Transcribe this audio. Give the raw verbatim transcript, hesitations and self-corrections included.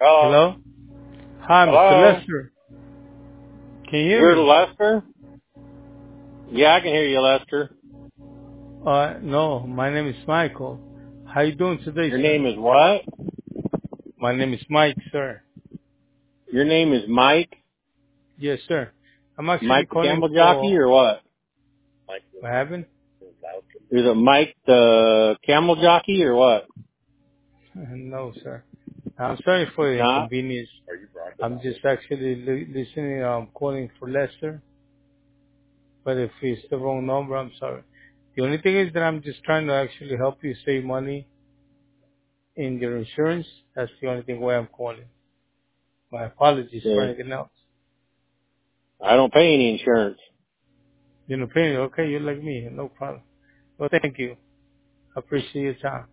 Hello? Hello? Hi, Mister Hello? Lester. Can you hear You're me? Lester? Yeah, I can hear you, Lester. Uh, no, my name is Michael. How you doing today, Your sir? name is what? My name is Mike, sir. Your name is Mike? Yes, sir. I'm actually Mike the calling Camel Jockey for, or what? what happened? Is it Mike the Camel Jockey or what? No, sir. I'm sorry for the Not? inconvenience. I'm just actually li- listening. I'm calling for Lester. But if it's the wrong number, I'm sorry. The only thing is that I'm just trying to actually help you save money in your insurance. That's the only thing why I'm calling. My apologies for Yeah. anything else. I don't pay any insurance. You know, paying, okay, you're like me, no problem. Well, thank you. I appreciate your time.